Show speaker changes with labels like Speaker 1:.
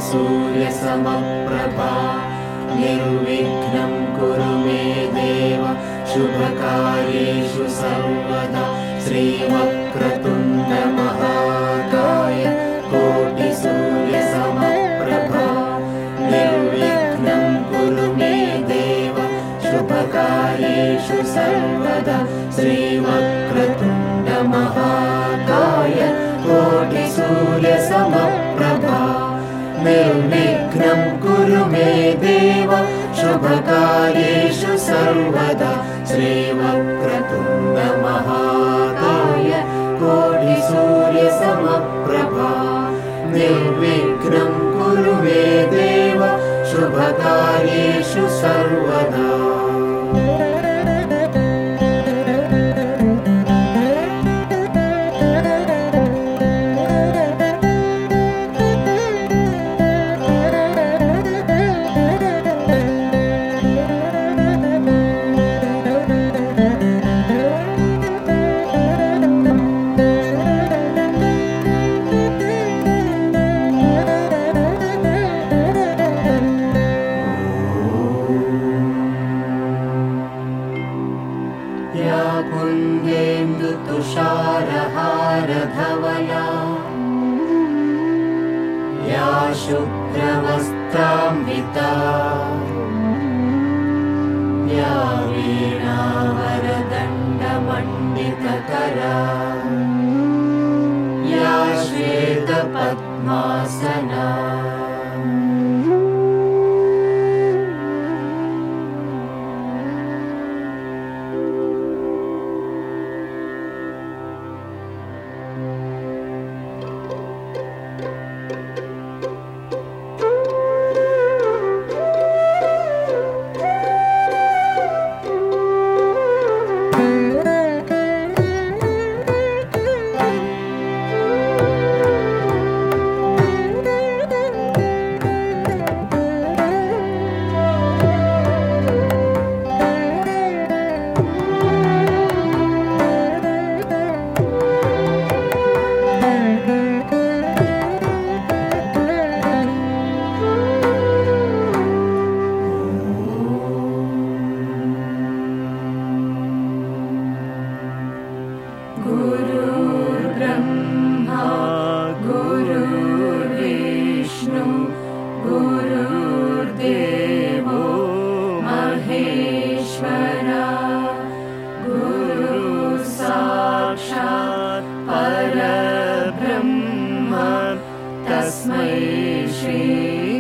Speaker 1: सूर्यसमप्रभा निर्विघ्नं कुरु मे देव शुभकार्येषु सर्वदा श्रीवक्रतुण्ड महाकाय कोटिसूर्यसमप्रभा निर्विघ्नं कुरु मे देव शुभकार्येषु सर्वदा श्रीवक्रतुण्ड महाकाय कोटिसूर्यसमप्रभा निर्विघ्नं कुरु मे देव शुभकार्येषु सर्वदा श्रीवक्रतुण्ड महाकाय कोटिसूर्यसमप्रभा निर्विघ्नं कुरु मे देव शुभकार्येषु सर्वदा। या कुन्देन्दुतुषारहारधवला या शुभ्रवस्त्रान्विता या वीणावरदण्डमण्डितकरा या श्वेतपद्मासना गुरुर्ब्रह्मा गुरुर्विष्णु गुरुर्देवो महेश्वरा गुरुः साक्षात् परब्रह्म तस्मै श्री